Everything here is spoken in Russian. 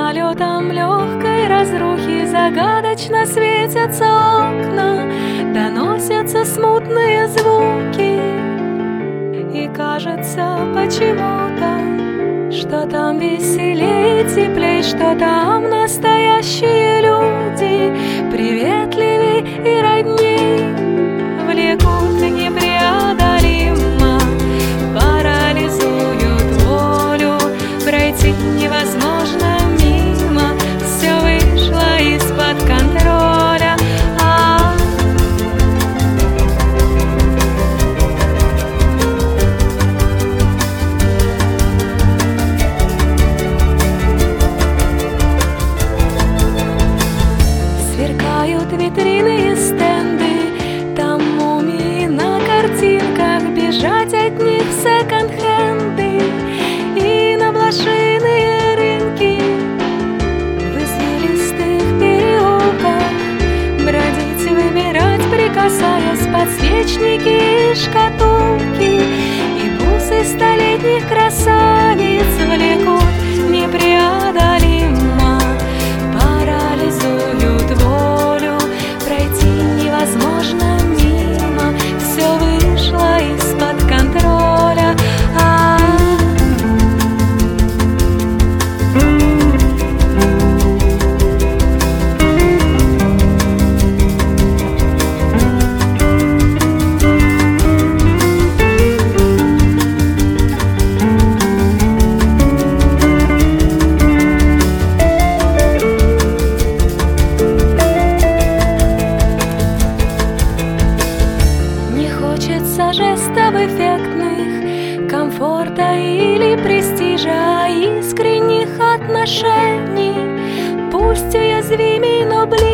налетом легкой разрухи загадочно светятся окна, доносятся смутные звуки, и кажется почему-то, что там веселей и теплей, что там настоящие люди приветливей и родней. Влекут непреодолимо, парализуют волю, пройти невозможно мимо, все вышло из-под контроля. Сверкают витрины и стенды, там мумии на картинках, бежать от них в секонд-хенды и на блошиные рынки. В извилистых переулках бродить, выбирать, прикасаясь, подсвечники и шкатулки, и бусы столетних красавиц влекут непреодолимо, парализуют волю, пройти невозможно мимо, все вышло из-под контроля. Хочется жестов эффектных, комфорта или престижа, искренних отношений. Пусть уязвимей, но близких